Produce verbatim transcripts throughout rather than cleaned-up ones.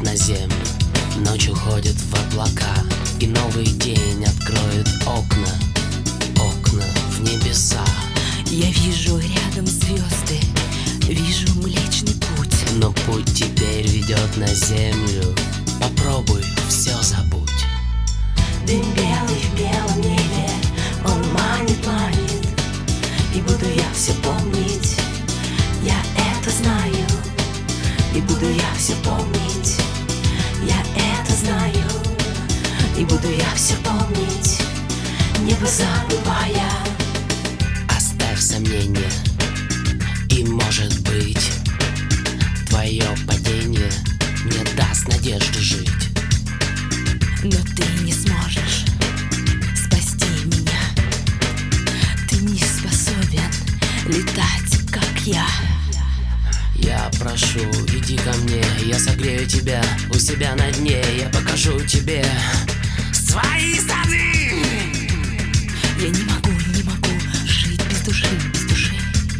на землю. Ночь уходит в облака, и новый день откроет окна, окна в небеса. Я вижу рядом звезды, вижу Млечный Путь. Но путь теперь ведет на землю. Попробуй, все забудь. Дым белый в белом небе, он манит, манит, и буду я все помнить. Я это знаю, и буду я все помнить. Я это знаю, и буду я все помнить, небо забывая. Оставь сомнения, и может быть твое падение не даст надежды жить. Но ты не сможешь спасти меня. Ты не способен летать, как я. Я прошу, иди ко мне, я согрею тебя у себя на дне. Я покажу тебе свои сады. Я не могу, не могу жить без души, без души.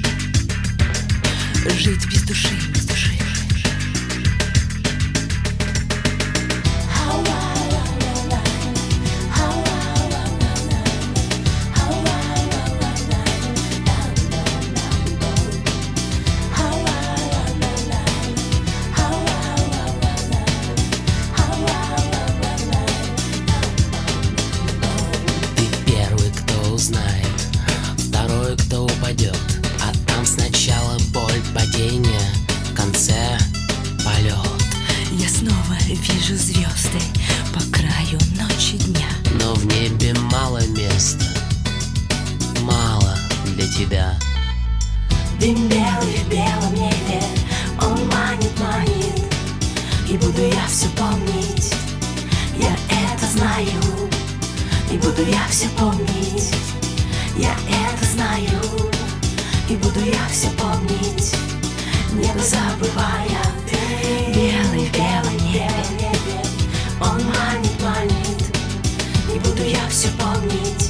Жить без души, без души. Знает, второй, кто упадет, а там сначала боль падения, в конце полет. Я снова вижу звезды по краю ночи дня. Но в небе мало места, мало для тебя. Дым белый в белом небе, он манит, манит, и буду я все помнить. Я это знаю, и буду я все помнить. Я это знаю, и буду я все помнить, небо забывая. Белый в белом небе, он манит, манит, и буду я все помнить.